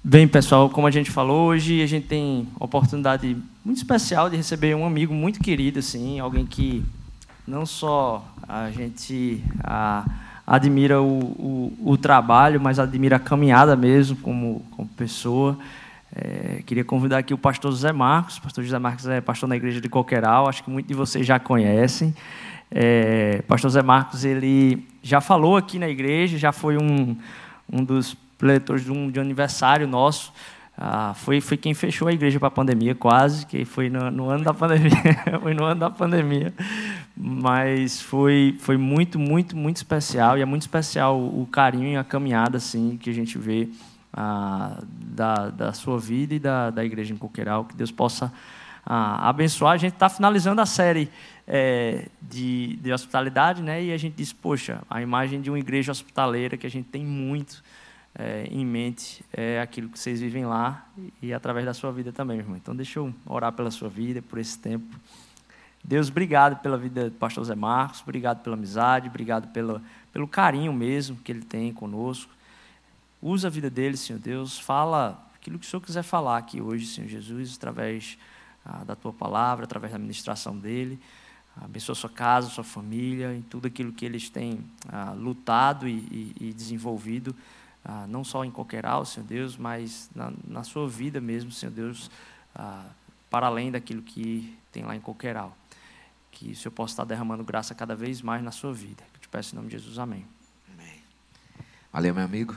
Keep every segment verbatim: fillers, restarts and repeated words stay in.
Bem, pessoal, como a gente falou, hoje a gente tem a oportunidade muito especial de receber um amigo muito querido, assim, alguém que não só a gente a, admira o, o, o trabalho, mas admira a caminhada mesmo como, como pessoa. É, queria convidar aqui o pastor José Marcos. O pastor José Marcos é pastor na igreja de Coqueiral, acho que muitos de vocês já conhecem. É, pastor José Marcos, ele já falou aqui na igreja, já foi um, um dos preletores de um, de um aniversário nosso. Ah, foi, foi quem fechou a igreja para a pandemia, quase, que foi no, no ano da pandemia. Foi no ano da pandemia. Mas foi, foi muito, muito, muito especial. E é muito especial o, o carinho e a caminhada assim, que a gente vê ah, da, da sua vida e da, da igreja em Coqueiral. Que Deus possa ah, abençoar. A gente está finalizando a série é, de, de hospitalidade, né? E a gente diz, poxa, a imagem de uma igreja hospitaleira que a gente tem muito É, em mente é aquilo que vocês vivem lá e, e através da sua vida também, irmão. Então, deixa eu orar pela sua vida, por esse tempo. Deus, obrigado pela vida do pastor Zé Marcos, obrigado pela amizade, obrigado pelo, pelo carinho mesmo que ele tem conosco. Usa a vida dele, Senhor Deus, fala aquilo que o Senhor quiser falar aqui hoje, Senhor Jesus, através ah, da tua palavra, através da ministração dele. Abençoa a sua casa, a sua família, em tudo aquilo que eles têm ah, lutado e, e, e desenvolvido. Ah, não só em Coqueiral, Senhor Deus, mas na, na sua vida mesmo, Senhor Deus, ah, para além daquilo que tem lá em Coqueiral. Que o Senhor possa estar derramando graça cada vez mais na sua vida. Eu te peço em nome de Jesus, amém. Amém. Valeu, meu amigo.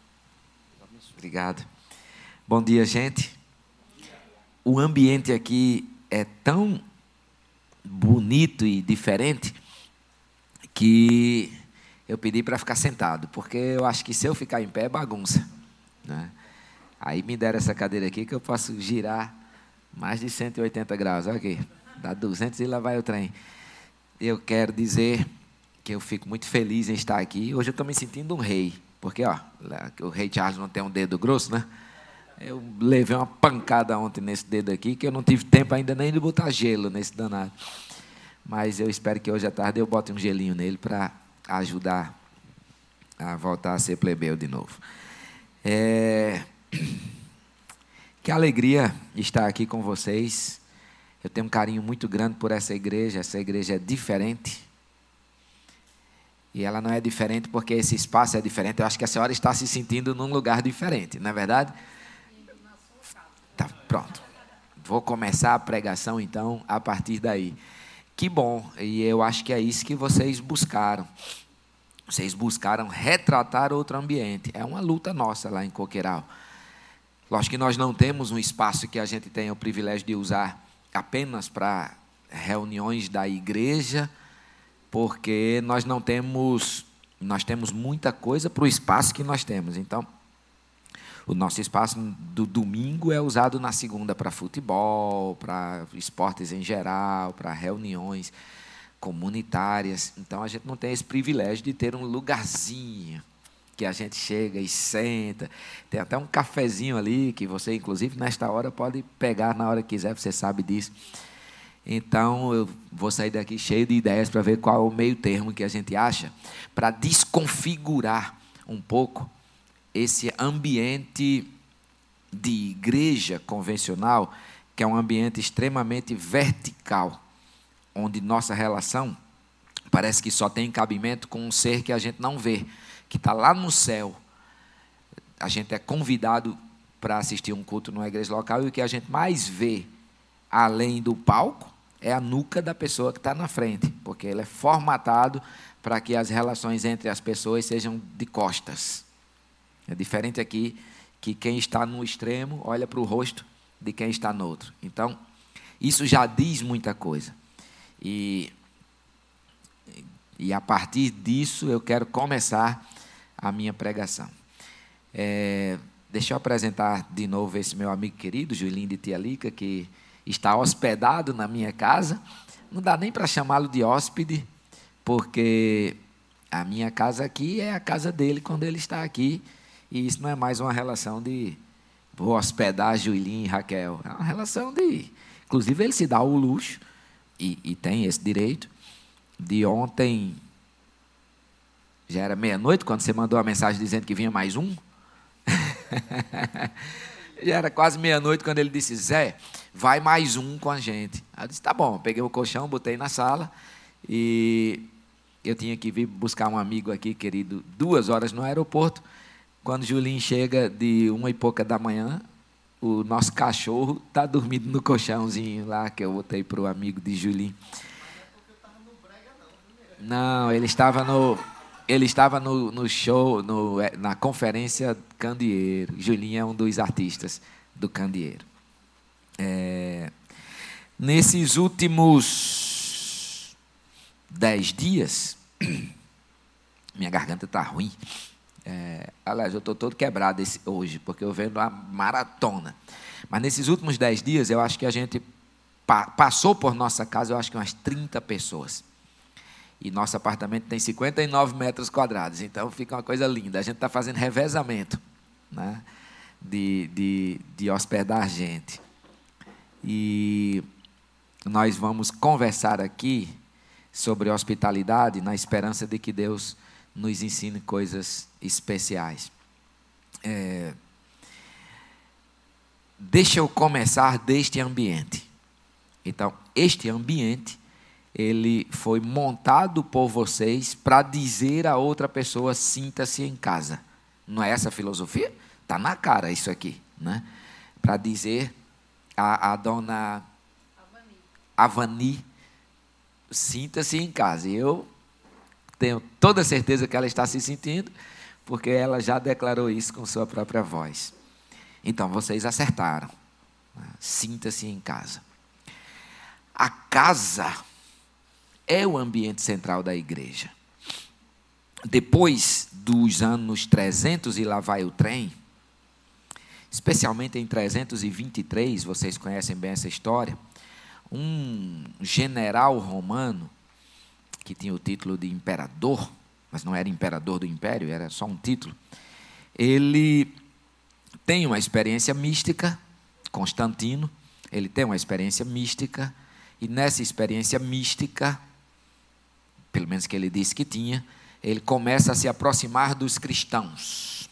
Obrigado. Bom dia, gente. O ambiente aqui é tão bonito e diferente que eu pedi para ficar sentado, porque eu acho que se eu ficar em pé é bagunça, né? Aí me deram essa cadeira aqui que eu posso girar mais de cento e oitenta graus. Olha aqui, dá duzentos e lá vai o trem. Eu quero dizer que eu fico muito feliz em estar aqui. Hoje eu estou me sentindo um rei, porque ó, o rei Charles não tem um dedo grosso, né? Eu levei uma pancada ontem nesse dedo aqui, que eu não tive tempo ainda nem de botar gelo nesse danado. Mas eu espero que hoje à tarde eu bote um gelinho nele para ajudar a voltar a ser plebeu de novo. É... Que alegria estar aqui com vocês. Eu tenho um carinho muito grande por essa igreja. Essa igreja é diferente. E ela não é diferente porque esse espaço é diferente. Eu acho que a senhora está se sentindo num lugar diferente, não é verdade? Tá, pronto. Vou começar a pregação, então, a partir daí. Que bom, e eu acho que é isso que vocês buscaram. Vocês buscaram retratar outro ambiente. É uma luta nossa lá em Coqueiral. Lógico que nós não temos um espaço que a gente tenha o privilégio de usar apenas para reuniões da igreja, porque nós não temos, nós temos muita coisa para o espaço que nós temos. Então, o nosso espaço do domingo é usado na segunda para futebol, para esportes em geral, para reuniões comunitárias. Então, a gente não tem esse privilégio de ter um lugarzinho que a gente chega e senta. Tem até um cafezinho ali que você, inclusive, nesta hora, pode pegar na hora que quiser, você sabe disso. Então, eu vou sair daqui cheio de ideias para ver qual é o meio termo que a gente acha para desconfigurar um pouco esse ambiente de igreja convencional, que é um ambiente extremamente vertical, onde nossa relação parece que só tem cabimento com um ser que a gente não vê, que está lá no céu. A gente é convidado para assistir um culto numa igreja local e o que a gente mais vê, além do palco, é a nuca da pessoa que está na frente, porque ele é formatado para que as relações entre as pessoas sejam de costas. É diferente aqui que quem está no extremo olha para o rosto de quem está no outro. Então, isso já diz muita coisa. E, e a partir disso eu quero começar a minha pregação. É, deixa eu apresentar de novo esse meu amigo querido, Julinho de Tia Lica, que está hospedado na minha casa. Não dá nem para chamá-lo de hóspede, porque a minha casa aqui é a casa dele quando ele está aqui. E isso não é mais uma relação de vou hospedar Julinho e Raquel. É uma relação de... Inclusive, ele se dá o luxo, e, e tem esse direito, de ontem... Já era meia-noite, quando você mandou a mensagem dizendo que vinha mais um. Já era quase meia-noite quando ele disse, Zé, vai mais um com a gente. Aí eu disse, tá bom. Peguei o colchão, botei na sala e eu tinha que vir buscar um amigo aqui, querido, duas horas no aeroporto. Quando Julinho chega de uma e pouca da manhã, o nosso cachorro está dormindo no colchãozinho lá que eu botei para o amigo de Julinho. Não, ele estava no... Ele estava no, no show, no, na conferência Candeeiro. Julinho é um dos artistas do Candeeiro. É, nesses últimos dez dias, minha garganta está ruim. É, aliás, eu estou todo quebrado esse, hoje, porque eu venho uma maratona. Mas nesses últimos dez dias, eu acho que a gente pa, passou por nossa casa, eu acho que umas trinta pessoas. E nosso apartamento tem cinquenta e nove metros quadrados, então fica uma coisa linda. A gente está fazendo revezamento, né, de, de, de hospedar gente. E nós vamos conversar aqui sobre hospitalidade, na esperança de que Deus nos ensine coisas especiais. É, deixa eu começar deste ambiente. Então, este ambiente ele foi montado por vocês para dizer a outra pessoa, sinta-se em casa. Não é essa a filosofia? Está na cara isso aqui, né? Para dizer a, a dona Avani, Avani sinta-se em casa. E eu tenho toda certeza que ela está se sentindo, porque ela já declarou isso com sua própria voz. Então, vocês acertaram. Sinta-se em casa. A casa é o ambiente central da igreja. Depois dos anos trezentos e lá vai o trem, especialmente em trezentos e vinte e três, vocês conhecem bem essa história, um general romano, que tinha o título de imperador, mas não era imperador do império, era só um título, ele tem uma experiência mística, Constantino, ele tem uma experiência mística, e nessa experiência mística, pelo menos que ele disse que tinha, ele começa a se aproximar dos cristãos.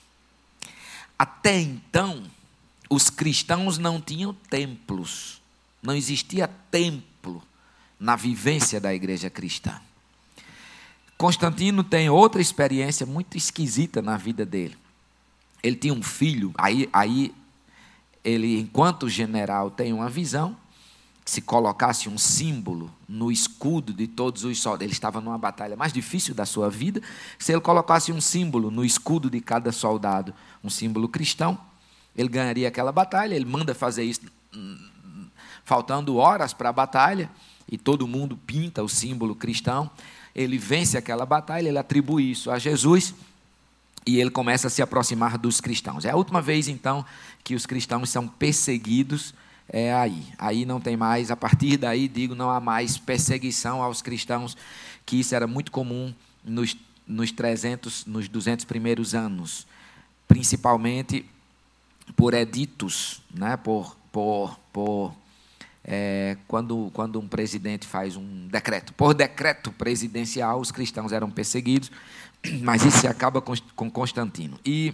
Até então, os cristãos não tinham templos, não existia templo na vivência da igreja cristã. Constantino tem outra experiência muito esquisita na vida dele. Ele tinha um filho, aí, aí ele, enquanto general, tem uma visão, se colocasse um símbolo no escudo de todos os soldados, ele estava numa batalha mais difícil da sua vida, se ele colocasse um símbolo no escudo de cada soldado, um símbolo cristão, ele ganharia aquela batalha. Ele manda fazer isso faltando horas para a batalha, e todo mundo pinta o símbolo cristão, ele vence aquela batalha, ele atribui isso a Jesus, e ele começa a se aproximar dos cristãos. É a última vez, então, que os cristãos são perseguidos. É aí, aí não tem mais, a partir daí, digo, não há mais perseguição aos cristãos, que isso era muito comum nos, nos trezentos, nos duzentos primeiros anos, principalmente por editos, né, por, por, por é, quando, quando um presidente faz um decreto, por decreto presidencial, os cristãos eram perseguidos, mas isso se acaba com, com Constantino. E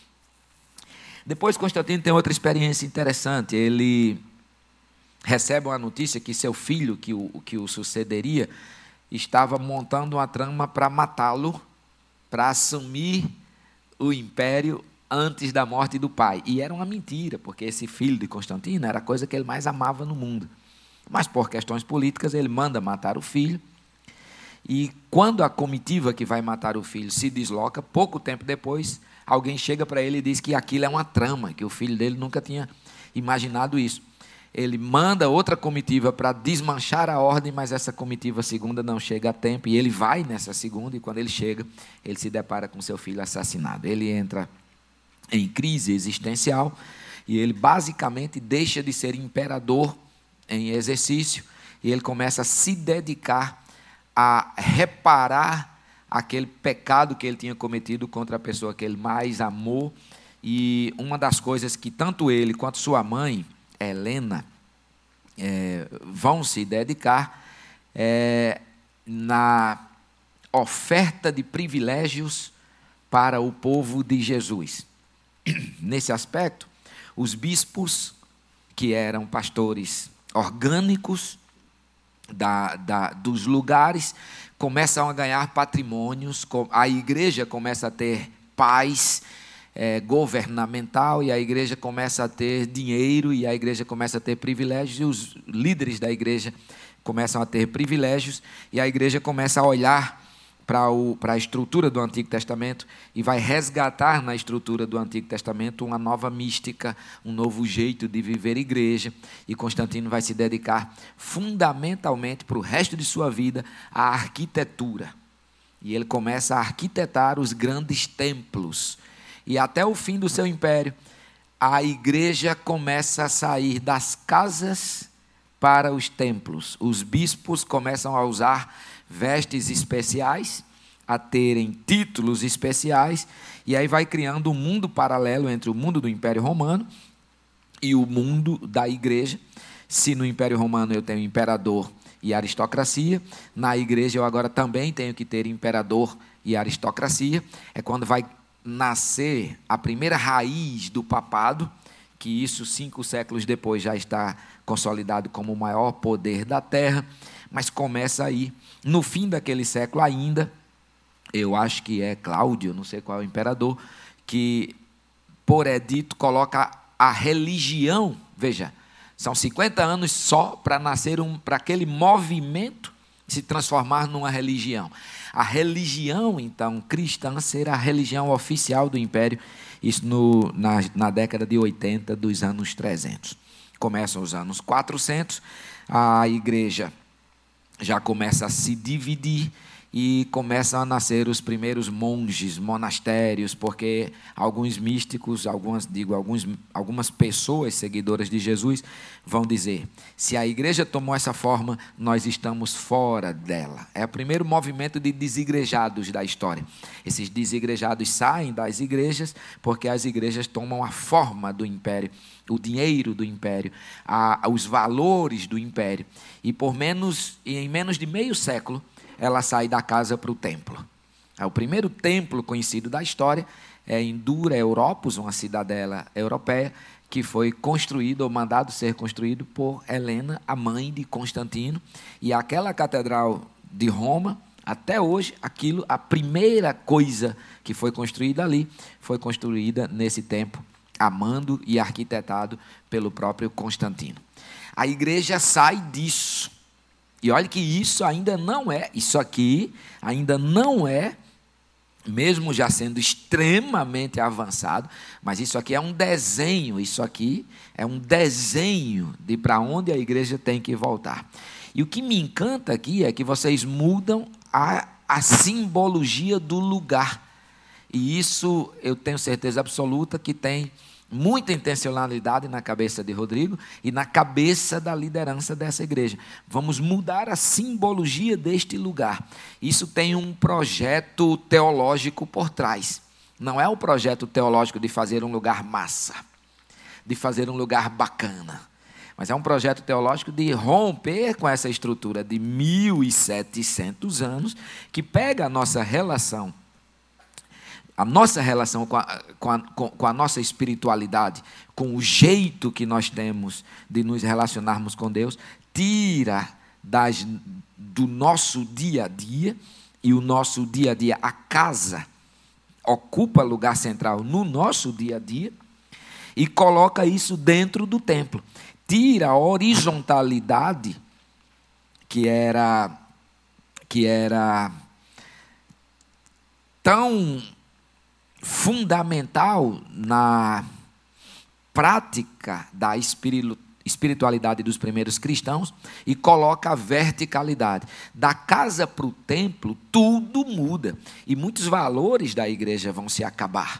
depois Constantino tem outra experiência interessante. Ele recebe uma notícia que seu filho, que o, que o sucederia, estava montando uma trama para matá-lo, para assumir o império antes da morte do pai. E era uma mentira, porque esse filho de Constantino era a coisa que ele mais amava no mundo. Mas por questões políticas ele manda matar o filho. E quando a comitiva que vai matar o filho se desloca, pouco tempo depois, alguém chega para ele e diz que aquilo é uma trama, que o filho dele nunca tinha imaginado isso. Ele manda outra comitiva para desmanchar a ordem, mas essa comitiva segunda não chega a tempo, e ele vai nessa segunda, e quando ele chega, ele se depara com seu filho assassinado. Ele entra em crise existencial, e ele basicamente deixa de ser imperador em exercício, e ele começa a se dedicar a reparar aquele pecado que ele tinha cometido contra a pessoa que ele mais amou. E uma das coisas que tanto ele quanto sua mãe, Helena, é, vão se dedicar é, na oferta de privilégios para o povo de Jesus. nesse aspecto, os bispos, que eram pastores orgânicos da, da, dos lugares, começam a ganhar patrimônios, a igreja começa a ter paz é, governamental, e a igreja começa a ter dinheiro, e a igreja começa a ter privilégios, e os líderes da igreja começam a ter privilégios, e a igreja começa a olhar para o, para a estrutura do Antigo Testamento e vai resgatar na estrutura do Antigo Testamento uma nova mística, um novo jeito de viver igreja, e Constantino vai se dedicar fundamentalmente para o resto de sua vida à arquitetura, e ele começa a arquitetar os grandes templos, e até o fim do seu império, a igreja começa a sair das casas para os templos. Os bispos começam a usar vestes especiais, a terem títulos especiais, e aí vai criando um mundo paralelo entre o mundo do Império Romano e o mundo da igreja. Se no Império Romano eu tenho imperador e aristocracia, na igreja eu agora também tenho que ter imperador e aristocracia. É quando vai nascer a primeira raiz do papado, que isso cinco séculos depois já está consolidado como o maior poder da terra, mas começa aí, no fim daquele século ainda, eu acho que é Cláudio, não sei qual é o imperador, que por edito coloca a religião, veja, são cinquenta anos só para nascer um, para aquele movimento se transformar numa religião. A religião, então, cristã, será a religião oficial do império, isso no, na, na década de oitenta dos anos trezentos. Começam os anos quatrocentos, a igreja já começa a se dividir e começam a nascer os primeiros monges, monastérios, porque alguns místicos, algumas, digo, alguns, algumas pessoas seguidoras de Jesus vão dizer, se a igreja tomou essa forma, nós estamos fora dela. É o primeiro movimento de desigrejados da história. Esses desigrejados saem das igrejas porque as igrejas tomam a forma do império, o dinheiro do império, a, os valores do império. E por menos, em menos de meio século, ela sai da casa para o templo. O primeiro templo conhecido da história é em Dura Europos, uma cidadela europeia, que foi construído, ou mandado ser construído por Helena, a mãe de Constantino. E aquela catedral de Roma, até hoje, aquilo, a primeira coisa que foi construída ali, foi construída nesse tempo, amando e arquitetado pelo próprio Constantino. A igreja sai disso. E olha que isso ainda não é, isso aqui ainda não é, mesmo já sendo extremamente avançado, mas isso aqui é um desenho, isso aqui é um desenho de para onde a igreja tem que voltar. E o que me encanta aqui é que vocês mudam a, a simbologia do lugar. E isso eu tenho certeza absoluta que tem muita intencionalidade na cabeça de Rodrigo e na cabeça da liderança dessa igreja. Vamos mudar a simbologia deste lugar. Isso tem um projeto teológico por trás. Não é o projeto teológico de fazer um lugar massa, de fazer um lugar bacana, mas é um projeto teológico de romper com essa estrutura de mil e setecentos anos, que pega a nossa relação A nossa relação com a, com, a, com a nossa espiritualidade, com o jeito que nós temos de nos relacionarmos com Deus, tira das, do nosso dia a dia, e o nosso dia a dia, a casa, ocupa lugar central no nosso dia a dia, e coloca isso dentro do templo. Tira a horizontalidade que era, que era tão fundamental na prática da espiritualidade dos primeiros cristãos, e coloca a verticalidade. Da casa para o templo, tudo muda, e muitos valores da igreja vão se acabar.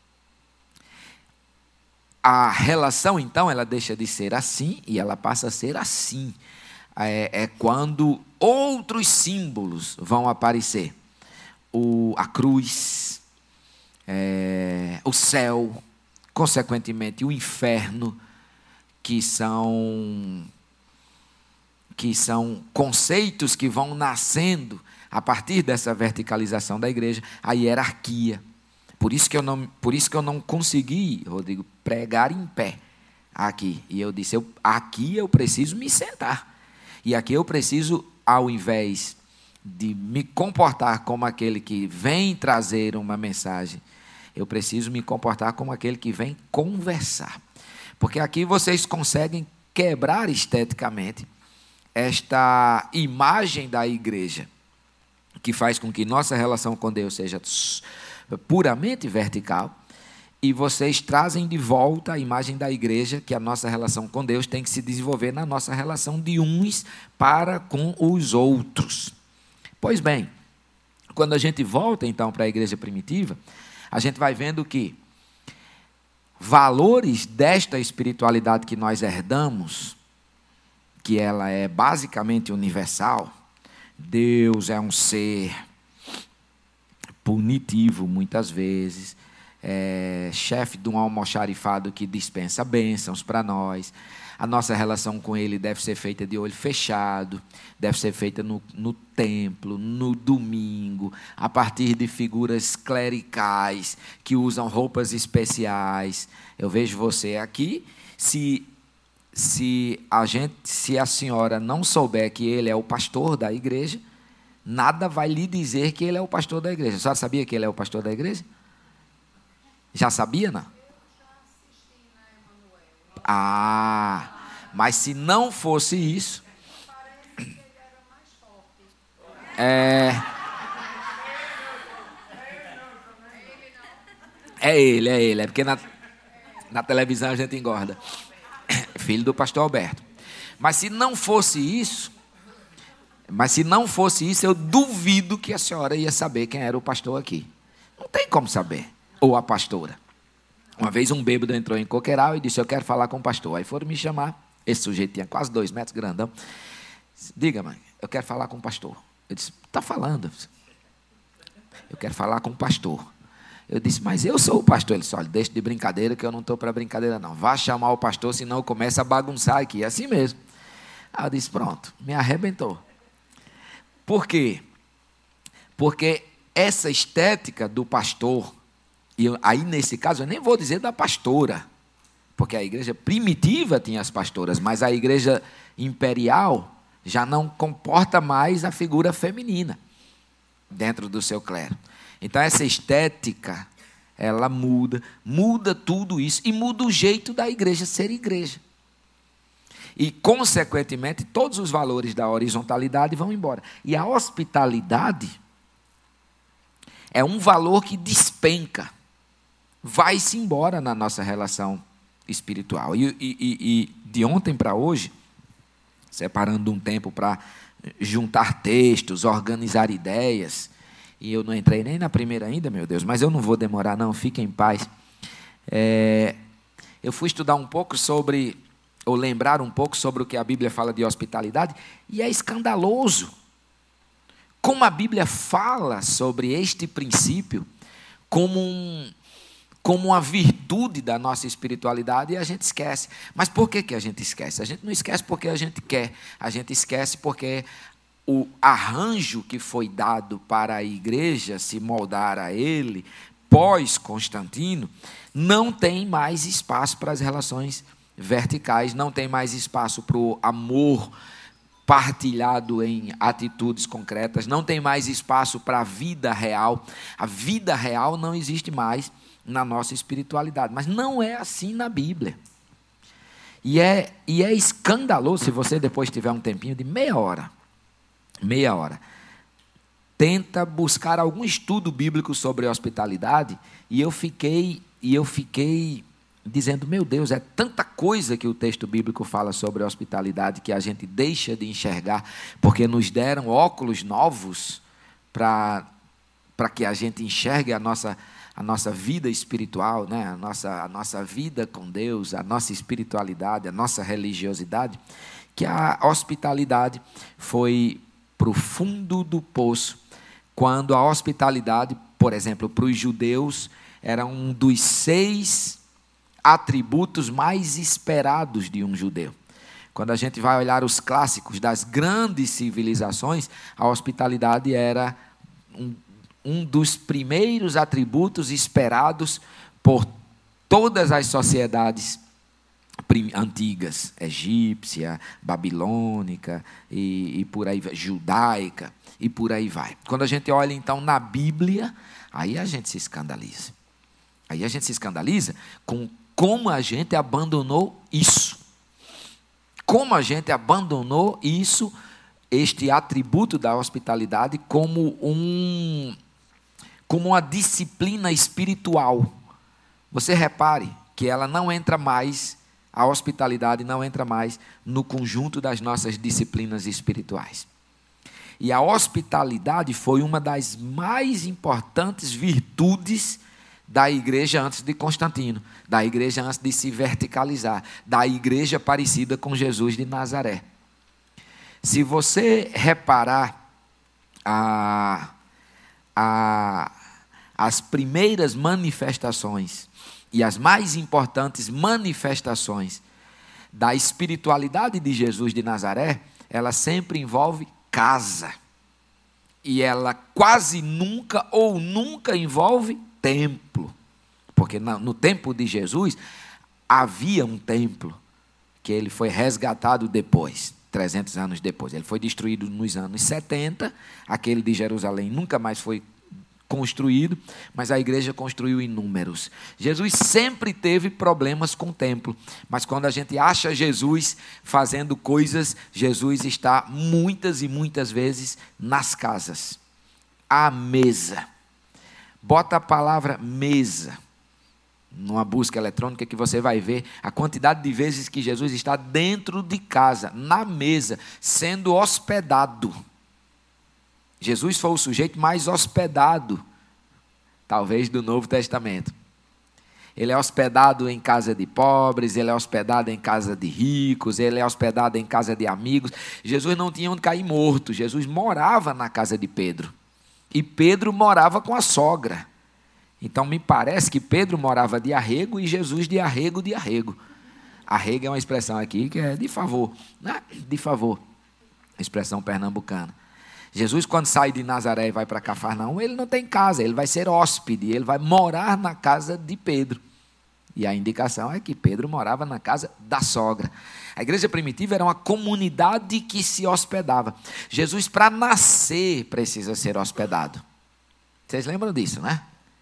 A relação, então, ela deixa de ser assim e ela passa a ser assim. É, é quando outros símbolos vão aparecer. O, a cruz, É, o céu, consequentemente o inferno, que são, que são conceitos que vão nascendo a partir dessa verticalização da igreja, a hierarquia. Por isso que eu não, por isso que eu não consegui, Rodrigo, pregar em pé aqui. E eu disse, eu, aqui eu preciso me sentar. E aqui eu preciso, ao invés de me comportar como aquele que vem trazer uma mensagem, eu preciso me comportar como aquele que vem conversar. Porque aqui vocês conseguem quebrar esteticamente esta imagem da igreja, que faz com que nossa relação com Deus seja puramente vertical, e vocês trazem de volta a imagem da igreja, que a nossa relação com Deus tem que se desenvolver na nossa relação de uns para com os outros. Pois bem, quando a gente volta então para a igreja primitiva, a gente vai vendo que valores desta espiritualidade que nós herdamos, que ela é basicamente universal, Deus é um ser punitivo muitas vezes, é chefe de um almoxarifado que dispensa bênçãos para nós. A nossa relação com Ele deve ser feita de olho fechado, deve ser feita no, no templo, no domingo, a partir de figuras clericais que usam roupas especiais. Eu vejo você aqui, se, se, a gente, se a senhora não souber que ele é o pastor da igreja, nada vai lhe dizer que ele é o pastor da igreja. A senhora sabia que ele é o pastor da igreja? Já sabia, não? Ah, mas se não fosse isso, é, é ele, é ele, é porque na, na televisão a gente engorda. Filho do pastor Alberto. Mas se não fosse isso, mas se não fosse isso, eu duvido que a senhora ia saber quem era o pastor aqui. Não tem como saber. Ou a pastora. Uma vez um bêbado entrou em Coqueiral e disse, eu quero falar com o pastor. Aí foram me chamar, esse sujeito tinha quase dois metros, grandão. Diga, mãe, eu quero falar com o pastor. Eu disse, está falando. Eu quero falar com o pastor. Eu disse, mas eu sou o pastor. Ele disse, olha, deixa de brincadeira que eu não estou para brincadeira não. Vá chamar o pastor, senão eu começo a bagunçar aqui. É assim mesmo. Aí eu disse, pronto, me arrebentou. Por quê? Porque essa estética do pastor, e eu, aí nesse caso eu nem vou dizer da pastora, porque a igreja primitiva tinha as pastoras, mas a igreja imperial já não comporta mais a figura feminina dentro do seu clero. Então essa estética, ela muda, muda tudo isso e muda o jeito da igreja ser igreja. E, consequentemente, todos os valores da horizontalidade vão embora. E a hospitalidade é um valor que despenca, vai-se embora na nossa relação espiritual. E, e, e de ontem para hoje, separando um tempo para juntar textos, organizar ideias, e eu não entrei nem na primeira ainda, meu Deus, mas eu não vou demorar não, fiquem em paz. É, eu fui estudar um pouco sobre, ou lembrar um pouco sobre o que a Bíblia fala de hospitalidade, e é escandaloso como a Bíblia fala sobre este princípio como, um, como uma virtude da nossa espiritualidade, e a gente esquece. Mas por que, que a gente esquece? A gente não esquece porque a gente quer, a gente esquece porque o arranjo que foi dado para a igreja se moldar a ele, pós-Constantino, não tem mais espaço para as relações verticais, não tem mais espaço para o amor partilhado em atitudes concretas, não tem mais espaço para a vida real. A vida real não existe mais na nossa espiritualidade, mas não é assim na Bíblia. E é, e é escandaloso, se você depois tiver um tempinho de meia hora, meia hora, tenta buscar algum estudo bíblico sobre hospitalidade, e eu fiquei, e eu fiquei dizendo, meu Deus, é tanta coisa que o texto bíblico fala sobre hospitalidade que a gente deixa de enxergar, porque nos deram óculos novos para para que a gente enxergue a nossa, a nossa vida espiritual, né? a, nossa, a nossa vida com Deus, a nossa espiritualidade, a nossa religiosidade, que a hospitalidade foi para o fundo do poço, quando a hospitalidade, por exemplo, para os judeus, era um dos seis atributos mais esperados de um judeu. Quando a gente vai olhar os clássicos das grandes civilizações, a hospitalidade era um, um dos primeiros atributos esperados por todas as sociedades antigas, egípcia, babilônica e, e por aí vai, judaica e por aí vai. Quando a gente olha então na Bíblia, aí a gente se escandaliza. Aí a gente se escandaliza com como a gente abandonou isso. Como a gente abandonou isso, este atributo da hospitalidade como um como uma disciplina espiritual. Você repare que ela não entra mais, a hospitalidade não entra mais no conjunto das nossas disciplinas espirituais. E a hospitalidade foi uma das mais importantes virtudes da igreja antes de Constantino, da igreja antes de se verticalizar, da igreja parecida com Jesus de Nazaré. Se você reparar a, a, as primeiras manifestações e as mais importantes manifestações da espiritualidade de Jesus de Nazaré, ela sempre envolve casa. E ela quase nunca ou nunca envolve templo. Porque no tempo de Jesus havia um templo que ele foi resgatado depois, trezentos anos depois. Ele foi destruído nos anos setenta, aquele de Jerusalém nunca mais foi construído, mas a igreja construiu inúmeros. Jesus sempre teve problemas com o templo, mas quando a gente acha Jesus fazendo coisas, Jesus está muitas e muitas vezes nas casas, à mesa. Bota a palavra mesa numa busca eletrônica que você vai ver a quantidade de vezes que Jesus está dentro de casa, na mesa, sendo hospedado. Jesus foi o sujeito mais hospedado, talvez, do Novo Testamento. Ele é hospedado em casa de pobres, ele é hospedado em casa de ricos, ele é hospedado em casa de amigos. Jesus não tinha onde cair morto, Jesus morava na casa de Pedro. E Pedro morava com a sogra. Então, me parece que Pedro morava de arrego e Jesus de arrego de arrego. Arrego é uma expressão aqui que é de favor, né? De favor, expressão pernambucana. Jesus, quando sai de Nazaré e vai para Cafarnaum, ele não tem casa, ele vai ser hóspede, ele vai morar na casa de Pedro. E a indicação é que Pedro morava na casa da sogra. A igreja primitiva era uma comunidade que se hospedava. Jesus, para nascer, precisa ser hospedado. Vocês lembram disso, né?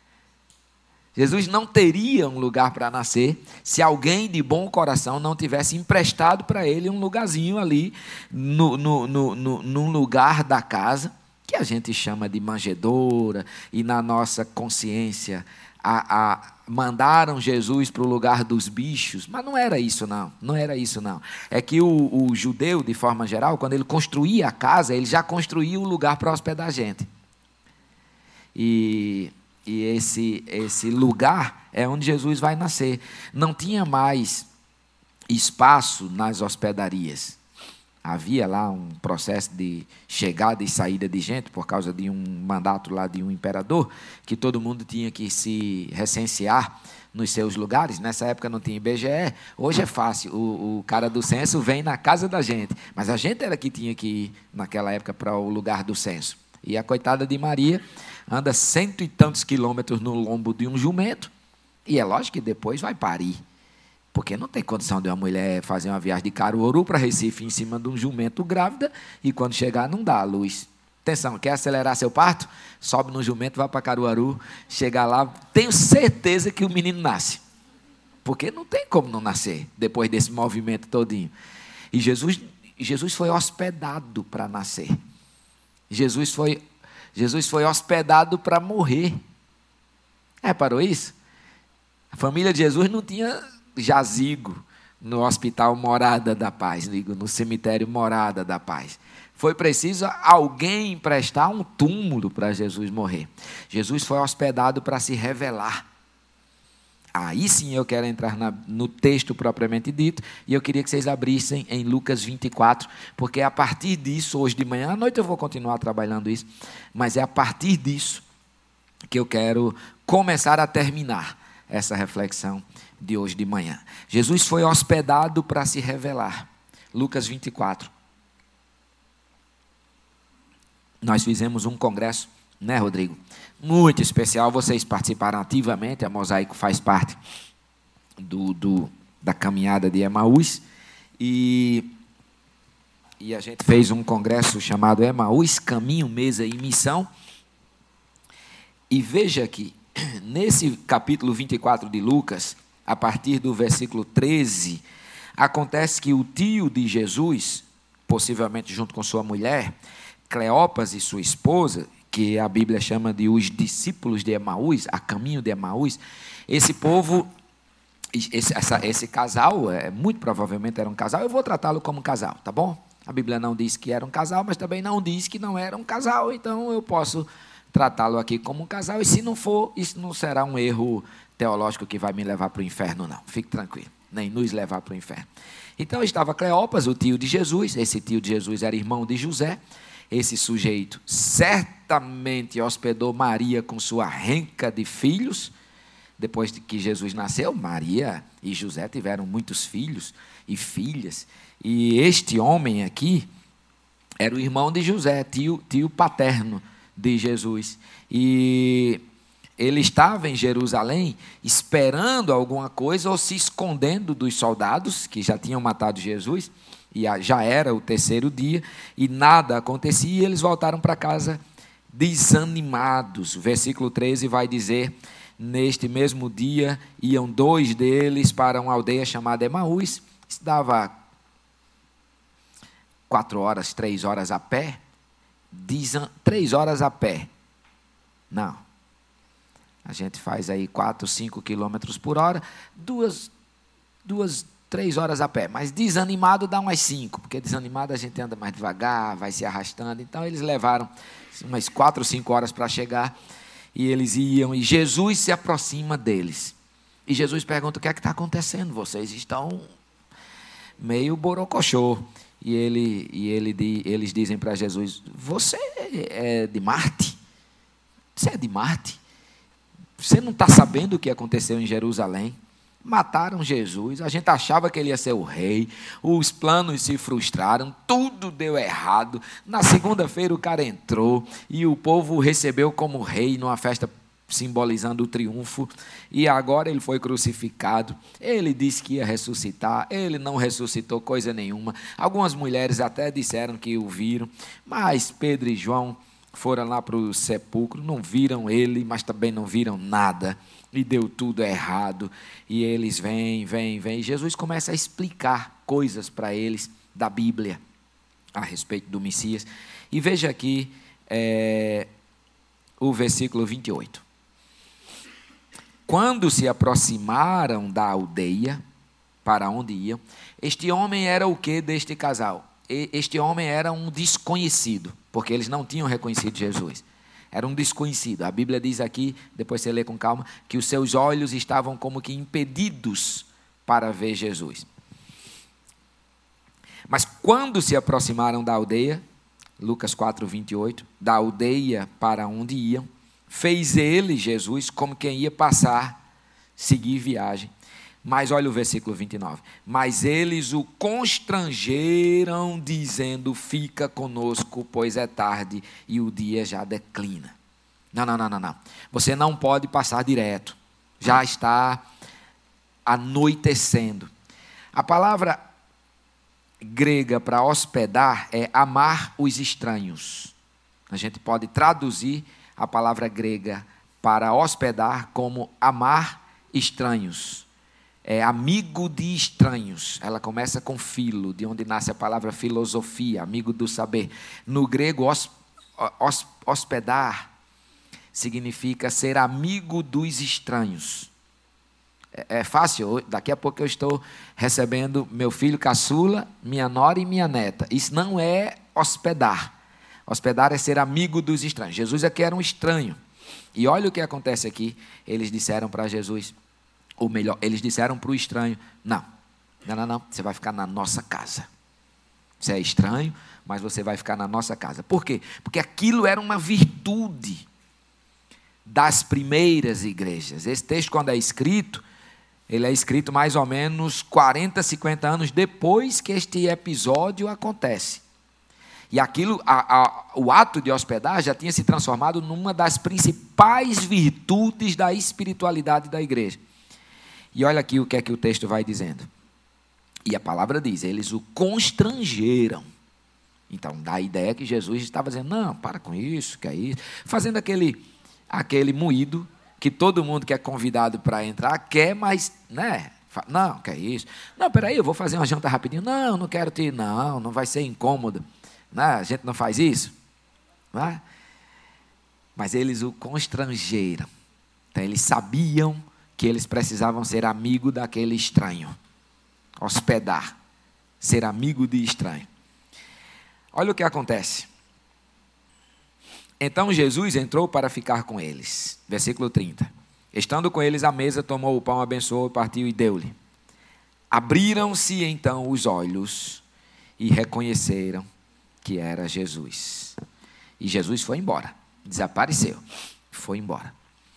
Jesus não teria um lugar para nascer se alguém de bom coração não tivesse emprestado para ele um lugarzinho ali, no, no, no, no, num lugar da casa, que a gente chama de manjedoura, e na nossa consciência a, a, mandaram Jesus para o lugar dos bichos, mas não era isso não, não era isso não. É que o, o judeu, de forma geral, quando ele construía a casa, ele já construía o lugar para hospedar a gente. E... E esse, esse lugar é onde Jesus vai nascer. Não tinha mais espaço nas hospedarias. Havia lá um processo de chegada e saída de gente por causa de um mandato lá de um imperador, que todo mundo tinha que se recensear nos seus lugares. Nessa época não tinha I B G E. Hoje é fácil. O, o cara do censo vem na casa da gente. Mas a gente era que tinha que ir, naquela época, para o lugar do censo. E a coitada de Maria anda cento e tantos quilômetros no lombo de um jumento, e é lógico que depois vai parir, porque não tem condição de uma mulher fazer uma viagem de Caruaru para Recife em cima de um jumento grávida, e quando chegar não dá a luz. Atenção, quer acelerar seu parto? Sobe no jumento, vai para Caruaru, chega lá, tenho certeza que o menino nasce, porque não tem como não nascer, depois desse movimento todinho. E Jesus, Jesus foi hospedado para nascer. Jesus foi, Jesus foi hospedado para morrer. Reparou isso? A família de Jesus não tinha jazigo no hospital Morada da Paz, no cemitério Morada da Paz. Foi preciso alguém emprestar um túmulo para Jesus morrer. Jesus foi hospedado para se revelar. Aí sim eu quero entrar na, no texto propriamente dito, e eu queria que vocês abrissem em Lucas vinte e quatro, porque é a partir disso, hoje de manhã, à noite eu vou continuar trabalhando isso, mas é a partir disso que eu quero começar a terminar essa reflexão de hoje de manhã. Jesus foi hospedado para se revelar. Lucas vinte e quatro. Nós fizemos um congresso né, Rodrigo? Muito especial, vocês participaram ativamente, a Mosaico faz parte do, do, da caminhada de Emaús, e, e a gente fez um congresso chamado Emaús, Caminho, Mesa e Missão. E veja que, nesse capítulo vinte e quatro de Lucas, a partir do versículo treze, acontece que o tio de Jesus, possivelmente junto com sua mulher, Cleopas e sua esposa, que a Bíblia chama de os discípulos de Emaús, a caminho de Emaús, esse povo, esse, essa, esse casal, é, muito provavelmente era um casal, eu vou tratá-lo como casal, tá bom? A Bíblia não diz que era um casal, mas também não diz que não era um casal, então eu posso tratá-lo aqui como um casal, e se não for, isso não será um erro teológico que vai me levar para o inferno, não, fique tranquilo, nem nos levar para o inferno. Então estava Cleopas, o tio de Jesus, esse tio de Jesus era irmão de José. Esse sujeito certamente hospedou Maria com sua renca de filhos. Depois que Jesus nasceu, Maria e José tiveram muitos filhos e filhas. E este homem aqui era o irmão de José, tio, tio paterno de Jesus. E ele estava em Jerusalém esperando alguma coisa ou se escondendo dos soldados que já tinham matado Jesus. E já era o terceiro dia, e nada acontecia, e eles voltaram para casa desanimados. O versículo treze vai dizer, neste mesmo dia, iam dois deles para uma aldeia chamada Emaús, isso dava quatro horas, três horas a pé, Desan... três horas a pé, não, a gente faz aí quatro, cinco quilômetros por hora, duas, duas, três horas a pé, mas desanimado dá umas cinco, porque desanimado a gente anda mais devagar, vai se arrastando. Então eles levaram umas quatro, cinco horas para chegar, e eles iam, e Jesus se aproxima deles. E Jesus pergunta, o que é que está acontecendo? Vocês estão meio borocochô. E, ele, e ele, eles dizem para Jesus, você é de Marte? Você é de Marte? Você não está sabendo o que aconteceu em Jerusalém? Mataram Jesus, a gente achava que ele ia ser o rei, os planos se frustraram, tudo deu errado. Na segunda-feira o cara entrou e o povo o recebeu como rei numa festa simbolizando o triunfo, e agora ele foi crucificado. Ele disse que ia ressuscitar, ele não ressuscitou coisa nenhuma. Algumas mulheres até disseram que o viram, mas Pedro e João foram lá para o sepulcro, não viram ele, mas também não viram nada. E deu tudo errado, e eles vêm, vêm, vêm, e Jesus começa a explicar coisas para eles da Bíblia, a respeito do Messias. E veja aqui é, o versículo vinte e oito. Quando se aproximaram da aldeia, para onde iam, este homem era o que deste casal? Este homem era um desconhecido, porque eles não tinham reconhecido Jesus. Era um desconhecido. A Bíblia diz aqui, depois você lê com calma, que os seus olhos estavam como que impedidos para ver Jesus. Mas quando se aproximaram da aldeia, Lucas quatro, vinte e oito, da aldeia para onde iam, fez ele, Jesus, como quem ia passar, seguir viagem. Mas olha o versículo vinte e nove. Mas eles o constrangeram, dizendo, fica conosco, pois é tarde e o dia já declina. Não, não, não, não, não. Você não pode passar direto. Já está anoitecendo. A palavra grega para hospedar é amar os estranhos. A gente pode traduzir a palavra grega para hospedar como amar estranhos. É amigo de estranhos. Ela começa com filo, de onde nasce a palavra filosofia, amigo do saber. No grego, hos, hos, hospedar significa ser amigo dos estranhos. É, é fácil, daqui a pouco eu estou recebendo meu filho caçula, minha nora e minha neta. Isso não é hospedar. Hospedar é ser amigo dos estranhos. Jesus aqui era um estranho. E olha o que acontece aqui. Eles disseram para Jesus, ou melhor, eles disseram para o estranho, não, não, não, não, você vai ficar na nossa casa. Você é estranho, mas você vai ficar na nossa casa. Por quê? Porque aquilo era uma virtude das primeiras igrejas. Esse texto, quando é escrito, ele é escrito mais ou menos quarenta, cinquenta anos depois que este episódio acontece. E aquilo, a, a, o ato de hospedar já tinha se transformado numa das principais virtudes da espiritualidade da igreja. E olha aqui o que é que o texto vai dizendo. E a palavra diz, eles o constrangeram. Então, dá a ideia que Jesus estava dizendo, não, para com isso, que é isso. Fazendo aquele, aquele moído que todo mundo que é convidado para entrar quer, mas, né? Não, que é isso. Não, peraí, eu vou fazer uma janta rapidinho. Não, não quero te ir. Não, não vai ser incômodo. Não, a gente não faz isso. Não é? Mas eles o constrangeram. Então, eles sabiam que eles precisavam ser amigo daquele estranho. Hospedar. Ser amigo de estranho. Olha o que acontece. Então Jesus entrou para ficar com eles. Versículo trinta. Estando com eles à mesa, tomou o pão, abençoou, partiu e deu-lhe. Abriram-se então os olhos e reconheceram que era Jesus. E Jesus foi embora. Desapareceu. Foi embora.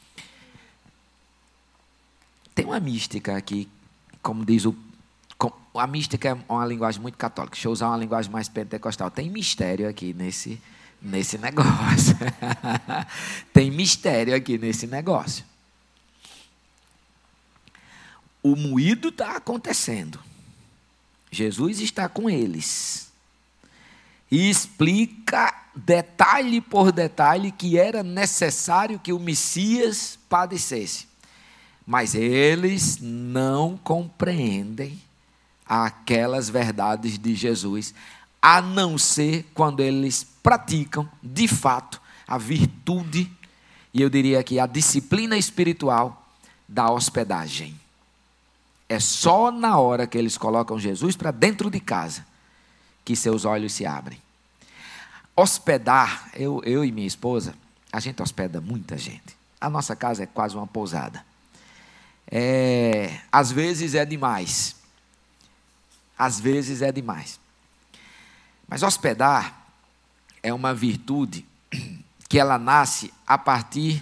Tem uma mística aqui, como diz o... A mística é uma linguagem muito católica. Deixa eu usar uma linguagem mais pentecostal. Tem mistério aqui nesse, nesse negócio. Tem mistério aqui nesse negócio. O moído está acontecendo. Jesus está com eles. E explica detalhe por detalhe que era necessário que o Messias padecesse. Mas eles não compreendem aquelas verdades de Jesus, a não ser quando eles praticam, de fato, a virtude, e eu diria que a disciplina espiritual da hospedagem. É só na hora que eles colocam Jesus para dentro de casa que seus olhos se abrem. Hospedar, eu, eu e minha esposa, a gente hospeda muita gente. A nossa casa é quase uma pousada. É, às vezes é demais. Às vezes é demais. Mas hospedar é uma virtude que ela nasce a partir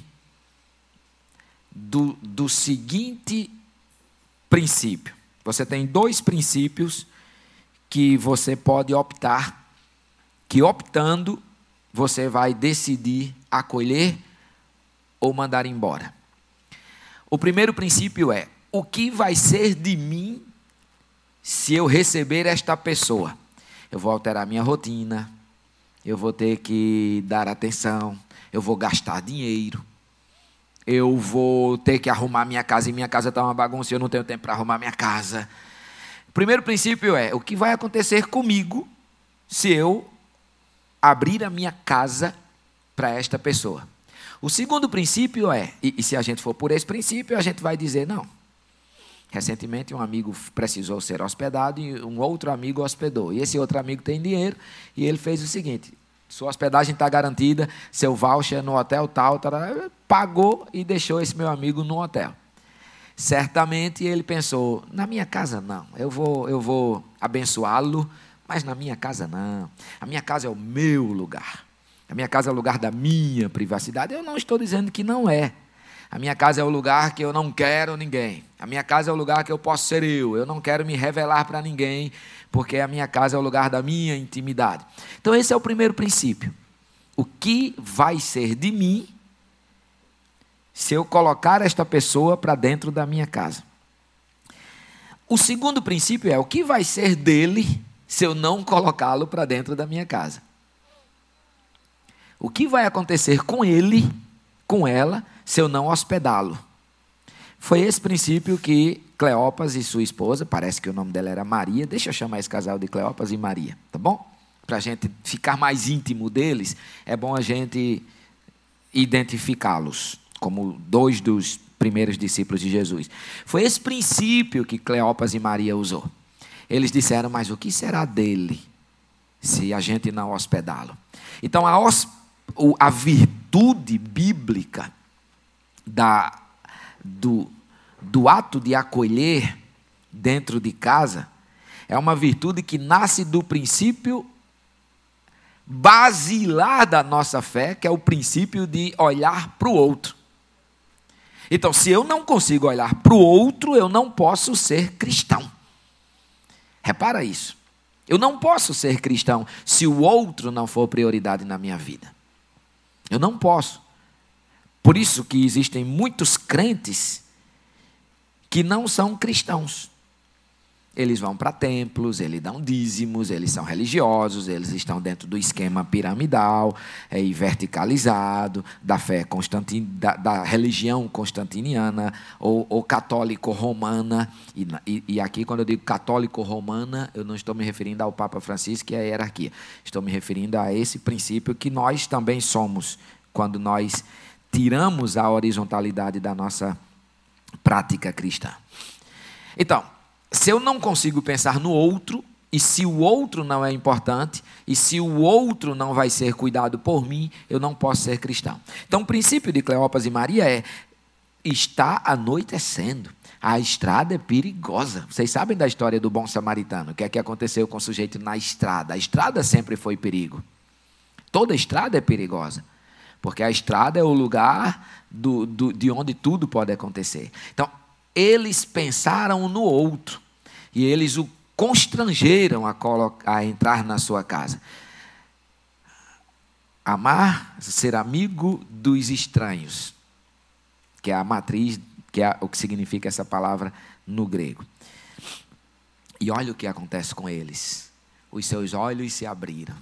do, do seguinte princípio. Você tem dois princípios que você pode optar, que optando você vai decidir acolher ou mandar embora. O primeiro princípio é: o que vai ser de mim se eu receber esta pessoa? Eu vou alterar minha rotina, eu vou ter que dar atenção, eu vou gastar dinheiro, eu vou ter que arrumar minha casa, e minha casa está uma bagunça e eu não tenho tempo para arrumar minha casa. O primeiro princípio é: o que vai acontecer comigo se eu abrir a minha casa para esta pessoa? O segundo princípio é, e, e se a gente for por esse princípio, a gente vai dizer: não. Recentemente um amigo precisou ser hospedado e um outro amigo hospedou. E esse outro amigo tem dinheiro e ele fez o seguinte: sua hospedagem está garantida, seu voucher no hotel tal, tal, pagou e deixou esse meu amigo no hotel. Certamente ele pensou: na minha casa não, eu vou, eu vou abençoá-lo, mas na minha casa não. A minha casa é o meu lugar. A minha casa é o lugar da minha privacidade. Eu não estou dizendo que não é. A minha casa é o lugar que eu não quero ninguém. A minha casa é o lugar que eu posso ser eu. Eu não quero me revelar para ninguém, porque a minha casa é o lugar da minha intimidade. Então esse é o primeiro princípio. O que vai ser de mim se eu colocar esta pessoa para dentro da minha casa? O segundo princípio é: o que vai ser dele se eu não colocá-lo para dentro da minha casa? O que vai acontecer com ele, com ela, se eu não hospedá-lo? Foi esse princípio que Cleopas e sua esposa, parece que o nome dela era Maria, deixa eu chamar esse casal de Cleopas e Maria, tá bom? Para a gente ficar mais íntimo deles, é bom a gente identificá-los como dois dos primeiros discípulos de Jesus. Foi esse princípio que Cleopas e Maria usou. Eles disseram: mas o que será dele se a gente não hospedá-lo? Então a, a virtude bíblica da, do, do ato de acolher dentro de casa é uma virtude que nasce do princípio basilar da nossa fé, que é o princípio de olhar para o outro. Então, se eu não consigo olhar para o outro, eu não posso ser cristão. Repara isso. Eu não posso ser cristão se o outro não for prioridade na minha vida. Eu não posso. Por isso que existem muitos crentes que não são cristãos. Eles vão para templos, eles dão dízimos, eles são religiosos, eles estão dentro do esquema piramidal é, e verticalizado da fé constantin, da, da religião constantiniana ou, ou católico-romana. E, e, e aqui, quando eu digo católico-romana, eu não estou me referindo ao Papa Francisco, que é a hierarquia. Estou me referindo a esse princípio que nós também somos, quando nós tiramos a horizontalidade da nossa prática cristã. Então, se eu não consigo pensar no outro, e se o outro não é importante, e se o outro não vai ser cuidado por mim, eu não posso ser cristão. Então, o princípio de Cleopas e Maria é: está anoitecendo, a estrada é perigosa. Vocês sabem da história do bom samaritano, o que é que aconteceu com o sujeito na estrada? A estrada sempre foi perigo. Toda estrada é perigosa, porque a estrada é o lugar do, do, de onde tudo pode acontecer. Então, eles pensaram no outro, e eles o constrangeram a, colocar, a entrar na sua casa. Amar, ser amigo dos estranhos, que é a matriz, que é o que significa essa palavra no grego. E olha o que acontece com eles. Os seus olhos se abriram.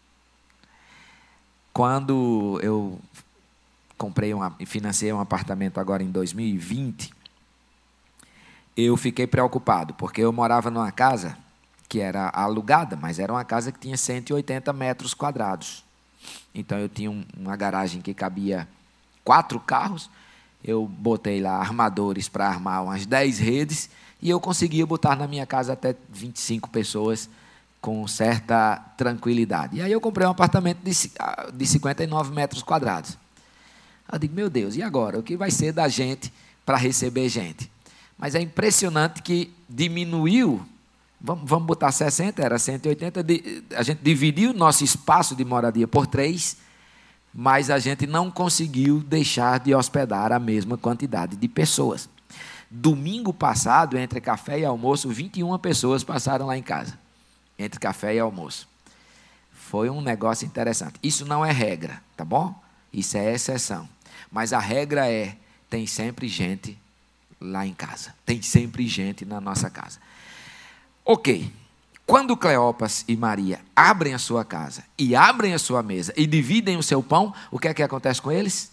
Quando eu comprei uma, financei um apartamento agora em dois mil e vinte, eu fiquei preocupado, porque eu morava numa casa que era alugada, mas era uma casa que tinha cento e oitenta metros quadrados. Então, eu tinha um, uma garagem que cabia quatro carros, eu botei lá armadores para armar umas dez redes, e eu conseguia botar na minha casa até vinte e cinco pessoas com certa tranquilidade. E aí eu comprei um apartamento de, de cinquenta e nove metros quadrados. Eu digo, meu Deus, e agora? O que vai ser da gente para receber gente? Mas é impressionante que diminuiu, vamos, vamos botar sessenta, era cento e oitenta, a gente dividiu o nosso espaço de moradia por três, mas a gente não conseguiu deixar de hospedar a mesma quantidade de pessoas. Domingo passado, entre café e almoço, vinte e uma pessoas passaram lá em casa, entre café e almoço. Foi um negócio interessante. Isso não é regra, tá bom? Isso é exceção. Mas a regra é, tem sempre gente lá em casa. Tem sempre gente na nossa casa. Ok. Quando Cleopas e Maria abrem a sua casa e abrem a sua mesa e dividem o seu pão, o que é que acontece com eles?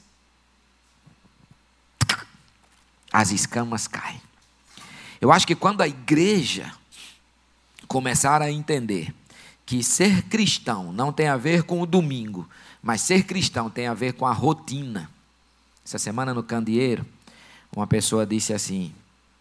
As escamas caem. Eu acho que quando a igreja começar a entender que ser cristão não tem a ver com o domingo, mas ser cristão tem a ver com a rotina. Essa semana no Candeeiro, uma pessoa disse assim: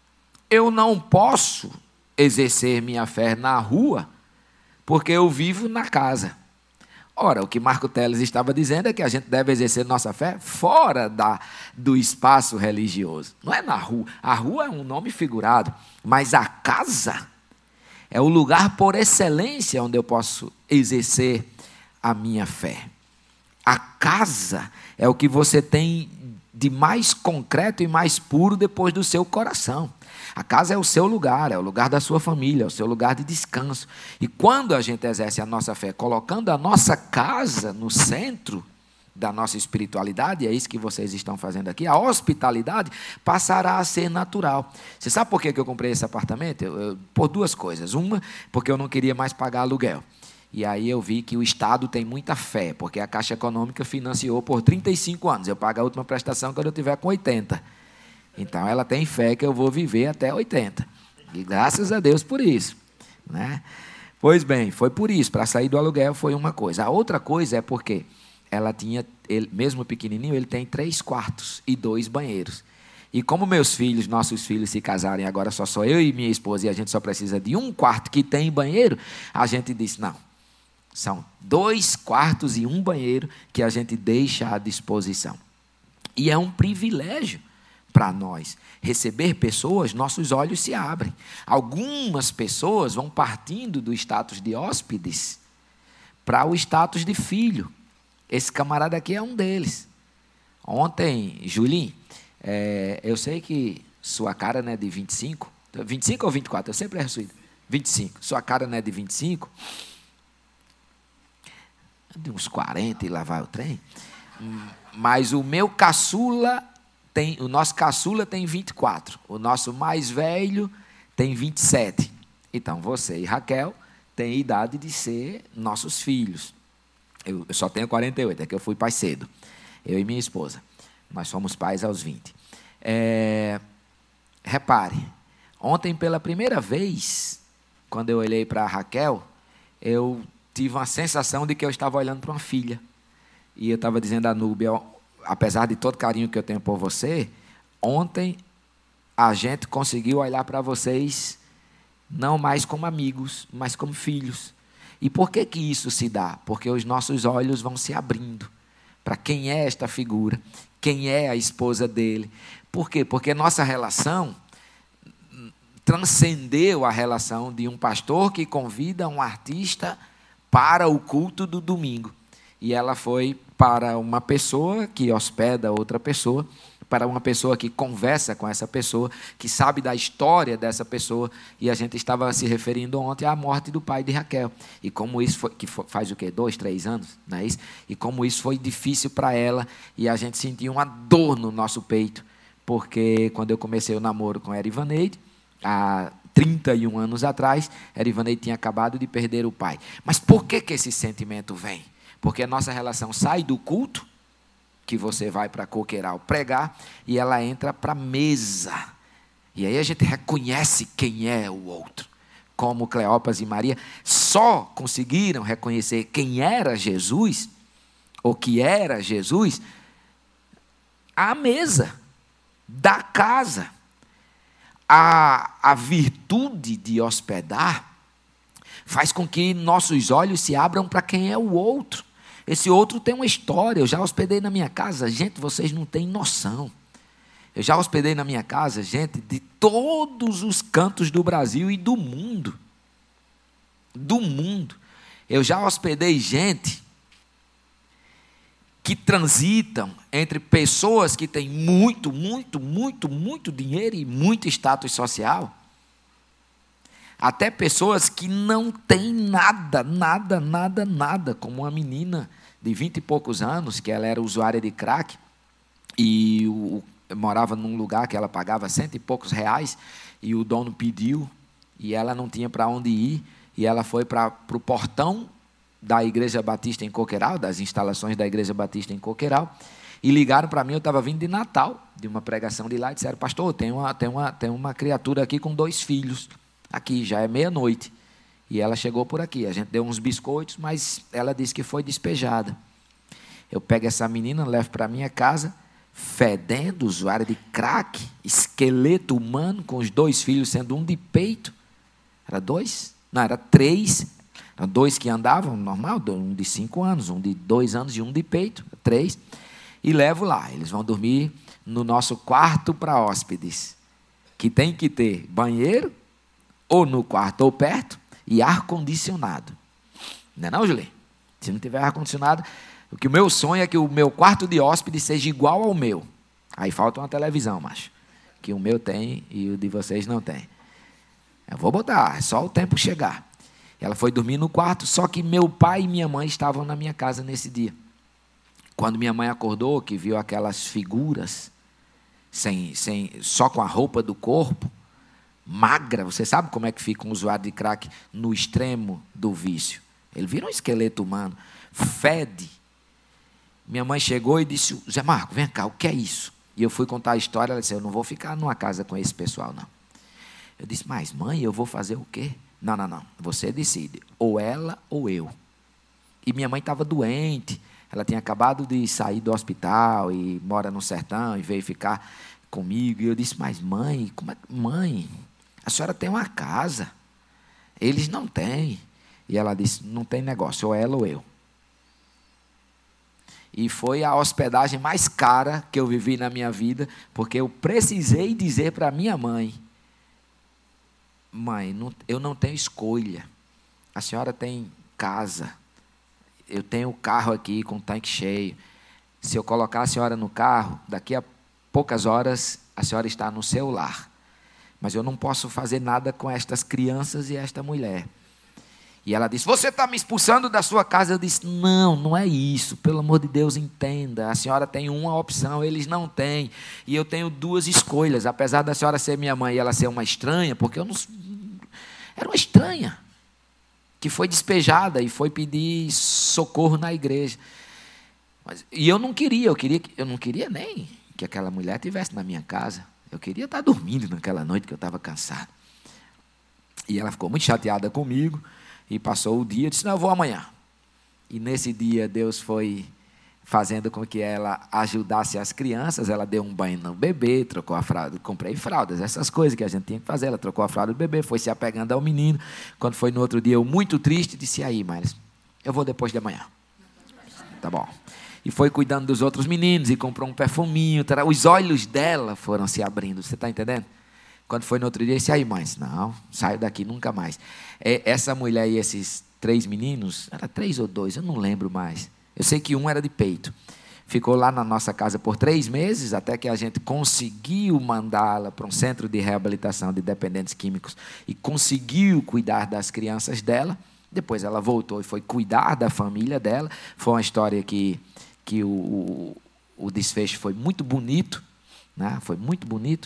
eu não posso exercer minha fé na rua, porque eu vivo na casa. Ora, o que Marco Teles estava dizendo é que a gente deve exercer nossa fé fora da, do espaço religioso. Não é na rua. A rua é um nome figurado, mas a casa é o lugar por excelência onde eu posso exercer a minha fé. A casa é o que você tem de mais concreto e mais puro depois do seu coração. A casa é o seu lugar, é o lugar da sua família, é o seu lugar de descanso. E quando a gente exerce a nossa fé, colocando a nossa casa no centro da nossa espiritualidade, é isso que vocês estão fazendo aqui, a hospitalidade passará a ser natural. Você sabe por que eu comprei esse apartamento? Eu, eu, por duas coisas. Uma, porque eu não queria mais pagar aluguel. E aí eu vi que o Estado tem muita fé, porque a Caixa Econômica financiou por trinta e cinco anos. Eu pago a última prestação quando eu tiver com oitenta. Então, ela tem fé que eu vou viver até oitenta. E graças a Deus por isso, né? Pois bem, foi por isso. Para sair do aluguel foi uma coisa. A outra coisa é porque ela tinha, ele, mesmo pequenininho, ele tem três quartos e dois banheiros. E como meus filhos, nossos filhos se casarem, agora só sou eu e minha esposa, e a gente só precisa de um quarto que tem banheiro, a gente disse, não, são dois quartos e um banheiro que a gente deixa à disposição. E é um privilégio para nós receber pessoas, nossos olhos se abrem. Algumas pessoas vão partindo do status de hóspedes para o status de filho. Esse camarada aqui é um deles. Ontem, Julinho, é, eu sei que sua cara não é de vinte e cinco, vinte e cinco ou vinte e quatro, eu sempre erro isso. vinte e cinco. Sua cara não é de vinte e cinco? De uns quarenta e lá vai o trem. Mas o meu caçula, tem, o nosso caçula tem vinte e quatro. O nosso mais velho tem vinte e sete. Então, você e Raquel têm idade de ser nossos filhos. Eu, eu só tenho quarenta e oito, é que eu fui pai cedo. Eu e minha esposa. Nós fomos pais aos vinte. É, repare, ontem pela primeira vez, quando eu olhei para a Raquel, eu tive uma sensação de que eu estava olhando para uma filha. E eu estava dizendo a Núbia, apesar de todo carinho que eu tenho por você, ontem a gente conseguiu olhar para vocês não mais como amigos, mas como filhos. E por que que isso se dá? Porque os nossos olhos vão se abrindo para quem é esta figura, quem é a esposa dele. Por quê? Porque nossa relação transcendeu a relação de um pastor que convida um artista para o culto do domingo. E ela foi para uma pessoa que hospeda outra pessoa, para uma pessoa que conversa com essa pessoa, que sabe da história dessa pessoa, e a gente estava se referindo ontem à morte do pai de Raquel. E como isso foi, que faz o quê? Dois, três anos, não é isso? E como isso foi difícil para ela, e a gente sentiu uma dor no nosso peito, porque quando eu comecei o namoro com a Erivaneide, há trinta e um anos atrás, a Erivaneide tinha acabado de perder o pai. Mas por que que esse sentimento vem? Porque a nossa relação sai do culto, que você vai para Coqueiral pregar, e ela entra para a mesa. E aí a gente reconhece quem é o outro. Como Cleópas e Maria só conseguiram reconhecer quem era Jesus, ou que era Jesus, à mesa da casa. A, a virtude de hospedar faz com que nossos olhos se abram para quem é o outro. Esse outro tem uma história. Eu já hospedei na minha casa, gente, vocês não têm noção. Eu já hospedei na minha casa, gente, de todos os cantos do Brasil e do mundo. Do mundo. Eu já hospedei gente que transitam entre pessoas que têm muito, muito, muito, muito dinheiro e muito status social, até pessoas que não têm nada, nada, nada, nada, como uma menina de vinte e poucos anos, que ela era usuária de crack, e o, morava num lugar que ela pagava cento e poucos reais, e o dono pediu, e ela não tinha para onde ir, e ela foi para o portão da Igreja Batista em Coqueiral, das instalações da Igreja Batista em Coqueiral, e ligaram para mim. Eu estava vindo de Natal, de uma pregação de lá, e disseram: pastor, tem uma, tem, uma, tem uma criatura aqui com dois filhos, aqui, já é meia-noite, e ela chegou por aqui. A gente deu uns biscoitos, mas ela disse que foi despejada. Eu pego essa menina, levo para minha casa, fedendo, usuária de crack, esqueleto humano, com os dois filhos, sendo um de peito. Era dois? Não, era três. Eram dois que andavam, normal, um de cinco anos, um de dois anos e um de peito, três. E levo lá. Eles vão dormir no nosso quarto para hóspedes, que tem que ter banheiro, ou no quarto ou perto, e ar-condicionado. Não é não, Julie? Se não tiver ar-condicionado, o que o meu sonho é que o meu quarto de hóspede seja igual ao meu. Aí falta uma televisão, macho, que o meu tem e o de vocês não tem. Eu vou botar, é só o tempo chegar. Ela foi dormir no quarto, só que meu pai e minha mãe estavam na minha casa nesse dia. Quando minha mãe acordou, que viu aquelas figuras, sem, sem, só com a roupa do corpo, magra, você sabe como é que fica um usuário de crack no extremo do vício? Ele vira um esqueleto humano, fede. Minha mãe chegou e disse: Zé Marco, vem cá, o que é isso? E eu fui contar a história. Ela disse: eu não vou ficar numa casa com esse pessoal, não. Eu disse: mas mãe, eu vou fazer o quê? Não, não, não, você decide, ou ela ou eu. E minha mãe estava doente, ela tinha acabado de sair do hospital e mora no sertão e veio ficar comigo. E eu disse: mas mãe, como é que... mãe, a senhora tem uma casa, eles não têm. E ela disse: não tem negócio, ou ela ou eu. E foi a hospedagem mais cara que eu vivi na minha vida, porque eu precisei dizer para minha mãe: mãe, não, eu não tenho escolha. A senhora tem casa, eu tenho o carro aqui com o tanque cheio. Se eu colocar a senhora no carro, daqui a poucas horas a senhora está no seu lar. mas eu não posso fazer nada com estas crianças e esta mulher. E ela disse, você está me expulsando da sua casa? Eu disse, não, não é isso, pelo amor de Deus, entenda, a senhora tem uma opção, eles não têm, e eu tenho duas escolhas, apesar da senhora ser minha mãe e ela ser uma estranha, porque eu não... Era uma estranha, que foi despejada e foi pedir socorro na igreja. Mas, e eu não queria, eu, queria, eu não queria nem que aquela mulher estivesse na minha casa, eu queria estar dormindo naquela noite que eu estava cansado. E ela ficou muito chateada comigo, e passou o dia, eu disse, não, eu vou amanhã. E nesse dia Deus foi fazendo com que ela ajudasse as crianças, ela deu um banho no bebê, trocou a fralda, comprei fraldas, essas coisas que a gente tinha que fazer, ela trocou a fralda do bebê, foi se apegando ao menino. Quando foi no outro dia, eu muito triste, disse, aí, mas eu vou depois de amanhã. Tá bom. E foi cuidando dos outros meninos, e comprou um perfuminho, tá? Os olhos dela foram se abrindo, você está entendendo? Quando foi no outro dia, eu disse, aí, mães, não, saio daqui nunca mais. É, essa mulher e esses três meninos, era três ou dois, eu não lembro mais. Eu sei que um era de peito. Ficou lá na nossa casa por três meses, até que a gente conseguiu mandá-la para um centro de reabilitação de dependentes químicos e conseguiu cuidar das crianças dela. Depois ela voltou e foi cuidar da família dela. Foi uma história que, que o, o, o desfecho foi muito bonito, né? Foi muito bonito.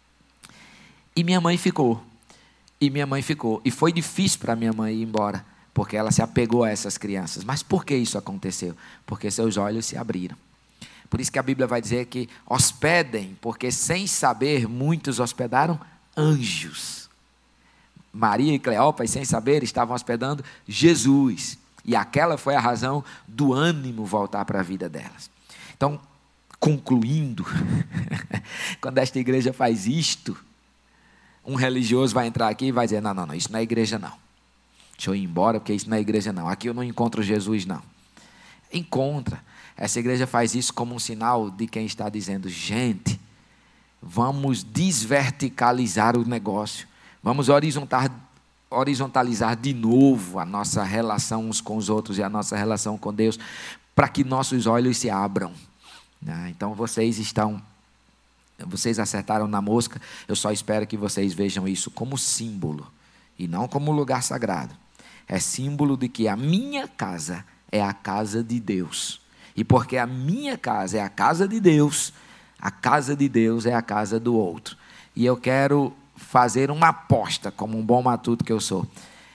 E minha mãe ficou. E minha mãe ficou. E foi difícil para minha mãe ir embora, porque ela se apegou a essas crianças. Mas por que isso aconteceu? Porque seus olhos se abriram. Por isso que a Bíblia vai dizer que hospedem, porque sem saber, muitos hospedaram anjos. Maria e Cleópatra, sem saber, estavam hospedando Jesus. E aquela foi a razão do ânimo voltar para a vida delas. Então, concluindo, quando esta igreja faz isto, um religioso vai entrar aqui e vai dizer, não, não, não, isso não é igreja não. Deixa eu ir embora, porque isso não é igreja não. Aqui eu não encontro Jesus não. Encontra. Essa igreja faz isso como um sinal de quem está dizendo, gente, vamos desverticalizar o negócio. Vamos horizontar, horizontalizar de novo a nossa relação uns com os outros e a nossa relação com Deus, para que nossos olhos se abram. Então vocês estão... Vocês acertaram na mosca, eu só espero que vocês vejam isso como símbolo, e não como lugar sagrado. É símbolo de que a minha casa é a casa de Deus. E porque a minha casa é a casa de Deus, a casa de Deus é a casa do outro. E eu quero fazer uma aposta, como um bom matuto que eu sou.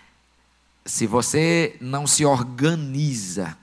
Se você não se organiza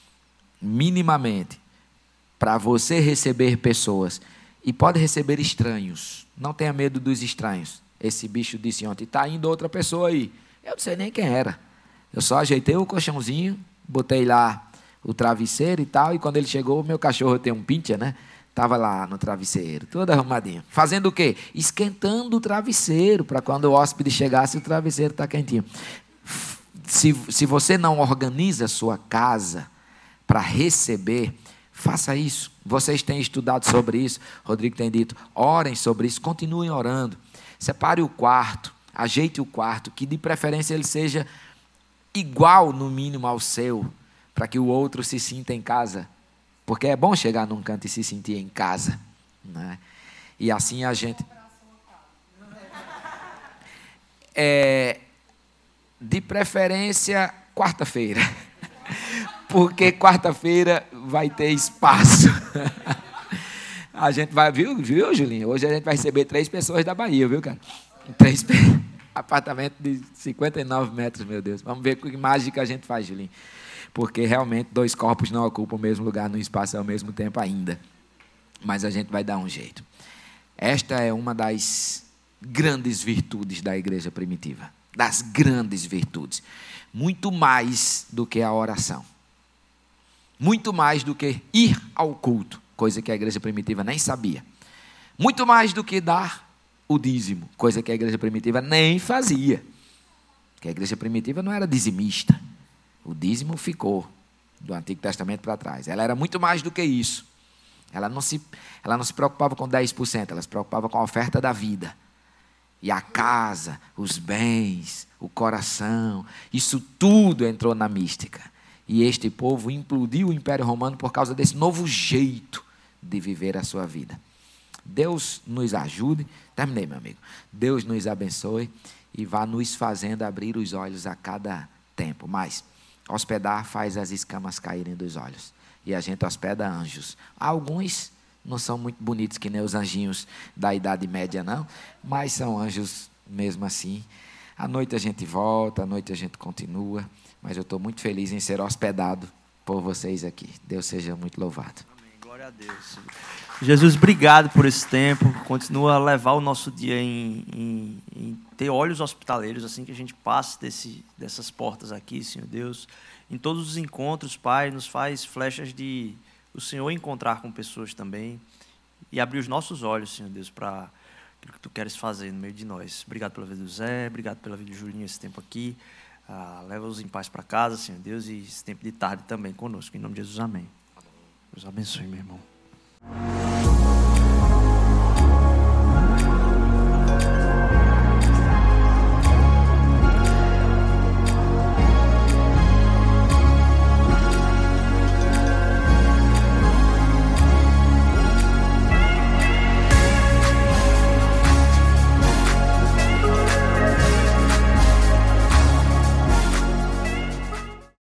minimamente para você receber pessoas, e pode receber estranhos. Não tenha medo dos estranhos. Esse bicho disse ontem, está indo outra pessoa aí. Eu não sei nem quem era. Eu só ajeitei o colchãozinho, botei lá o travesseiro e tal, e quando ele chegou, meu cachorro tem um pincher, né? Estava lá no travesseiro, todo arrumadinho. Fazendo o quê? Esquentando o travesseiro, para quando o hóspede chegasse, o travesseiro está quentinho. Se, se você não organiza a sua casa para receber, faça isso. Vocês têm estudado sobre isso. Rodrigo tem dito, orem sobre isso, continuem orando. Separe o quarto, ajeite o quarto, que de preferência ele seja igual no mínimo ao seu, para que o outro se sinta em casa. Porque é bom chegar num canto e se sentir em casa, né? E assim a gente... É, de preferência, quarta-feira. Porque quarta-feira vai ter espaço. A gente vai, viu, viu, Julinho? Hoje a gente vai receber três pessoas da Bahia, viu, cara? Três apartamento de cinquenta e nove metros, meu Deus. Vamos ver que mágica a gente faz, Julinho. Porque realmente dois corpos não ocupam o mesmo lugar no espaço ao mesmo tempo ainda. Mas a gente vai dar um jeito. Esta é uma das grandes virtudes da igreja primitiva. Das grandes virtudes. Muito mais do que a oração. Muito mais do que ir ao culto, coisa que a igreja primitiva nem sabia. Muito mais do que dar o dízimo, coisa que a igreja primitiva nem fazia. Porque a igreja primitiva não era dizimista. O dízimo ficou do Antigo Testamento para trás. Ela era muito mais do que isso. Ela não se, ela não se preocupava com dez por cento, ela se preocupava com a oferta da vida. E a casa, os bens, o coração, isso tudo entrou na mística. E este povo implodiu o Império Romano por causa desse novo jeito de viver a sua vida. Deus nos ajude. Terminei, meu amigo. Deus nos abençoe e vá nos fazendo abrir os olhos a cada tempo. Mas hospedar faz as escamas caírem dos olhos. E a gente hospeda anjos. Alguns não são muito bonitos que nem os anjinhos da Idade Média, não. Mas são anjos mesmo assim. À noite a gente volta, à noite a gente continua. Mas eu estou muito feliz em ser hospedado por vocês aqui. Deus seja muito louvado. Amém. Glória a Deus. Jesus, obrigado por esse tempo. Continua a levar o nosso dia em, em, em ter olhos hospitaleiros, assim que a gente passe desse, dessas portas aqui, Senhor Deus. Em todos os encontros, Pai, nos faz flechas de o Senhor encontrar com pessoas também e abrir os nossos olhos, Senhor Deus, para aquilo que Tu queres fazer no meio de nós. Obrigado pela vida do Zé, obrigado pela vida do Julinho esse tempo aqui. Ah, leva-os em paz para casa, Senhor Deus, e esse tempo de tarde também conosco. Em nome de Jesus, amém. Deus abençoe, meu irmão.